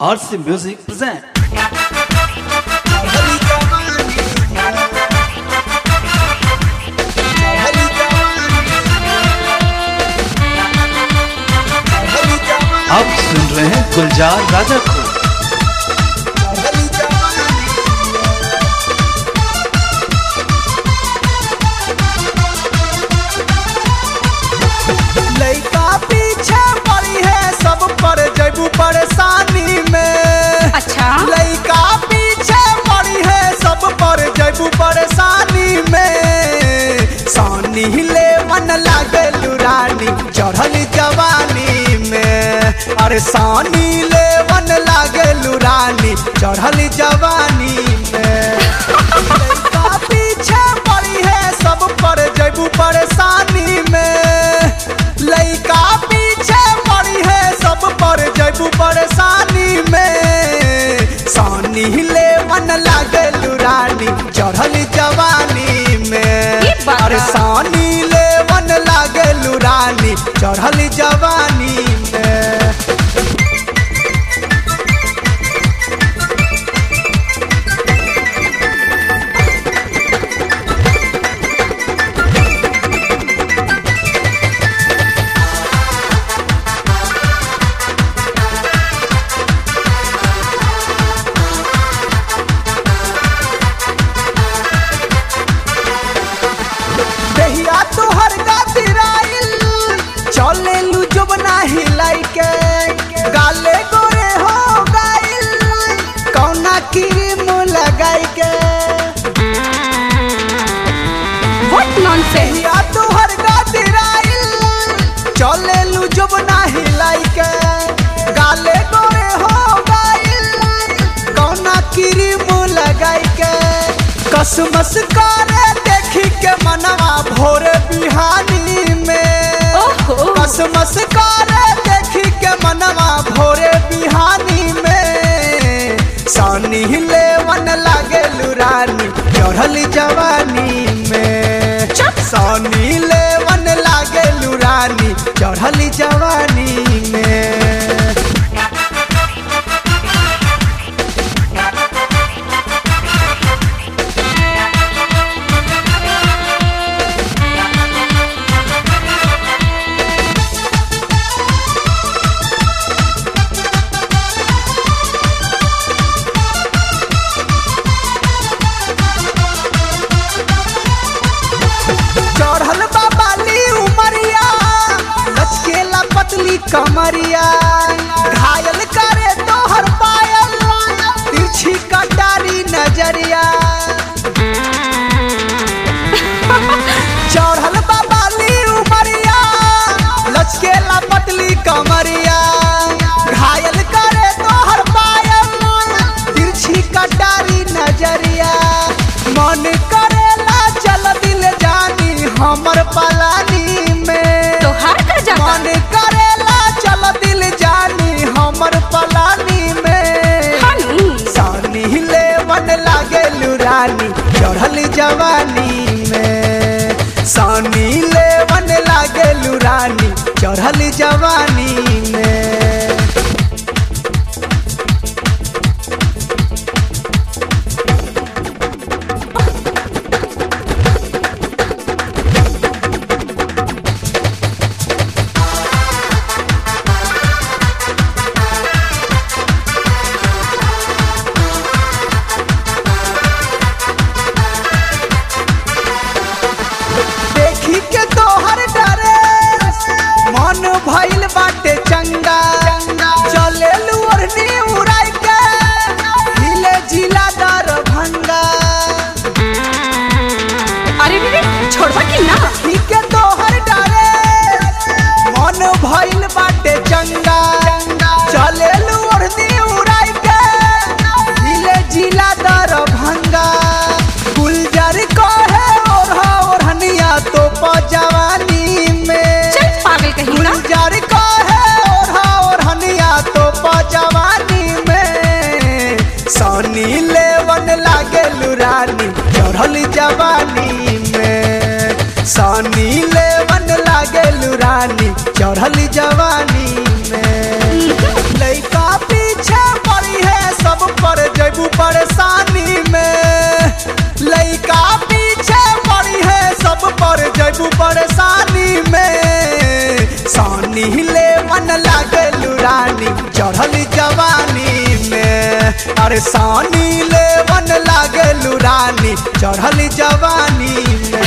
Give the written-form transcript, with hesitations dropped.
RC Music present. आप सुन रहे हैं गुलजार राजा को। लइका पीछे पड़ी है सब पर जैबू परेशानी में। अच्छा लइका पीछे पड़ी है सब पर जैबू परेशानी में। सानी ले मन लागे लुरानी चढ़ल जवानी में। अरे सानी ले मन लागे लुरानी चढ़ल जवानी में। लइका पीछे पड़ी है सब पर जैबू परेशानी में। लइका पीछे पड़ी है सब पर जैबू परेशानी में। सानी ले मन लागे लुरानी चढ़ल जवानी में। अरे सानी ले मन लागे लुरानी चढ़ल जवानी में। देहिया तोहर गातिराइल चले लू जब नाही लाइके। गाले गोरे हो गाइल कौना क्रीम लगाई के। What nonsense! देहिया तोहर गातिराइल चले लू जब नाही लाइके। गाले गोरे हो गाइल कौना क्रीम लगाई के। कसमस करे देखी के मनवा भोरे बिहानी में। कसमस करे देखी के मनवा भोरे बिहानी में। सानी ले मन लागे लुरानी चढ़ल जवानी में। सानी ले मन लागे लुरानी चढ़ल जवानी में। चढ़ल बाबाली उमरिया लचकेला पतली कमरिया। घायल करे तोहर पायल तिरछी कटारी नजरिया। चढ़ल बाबाली उमरिया लचकेला पतली कमरिया। घायल करे तोहर पायल तिरछी कटारी नजरिया। मन करेला चल दिल जानी हमर पलानी में। मन करेला चल दिल जानी हमर पलानी में। सानी ले मन लागे लुरानी चढ़ल जवानी में। सानी ले मन लागे लुरानी चढ़ल जवानी में। देखी के तोहर डरे मन भइल बाटे चंगा। चले लुरनी उड़ाई के हिले जिला दरभंगा। अरे रे छोड़वा कि ना। देखी के तोहर डरे मन भइल बाटे चंगा। चले लुरनी उड़ाई के हिले जिला दरभंगा। गुलजार कहे ओढ़ा ओढ़निया तो जवानी में। पागल कहीं ना। गुलजार कहे ओढ़ा ओढ़निया तो जवानी में। सानी ले मन लागे लुरानी चढ़ल जवानी में। सानी ले मन लागे लुरानी चढ़ल जवानी में। लइका पीछे जैबू परेशानी में सानी ले मन लागे लुरानी चढ़ली जवानी में। अरे सानी ले मन लागे लुरानी चढ़ली जवानी में।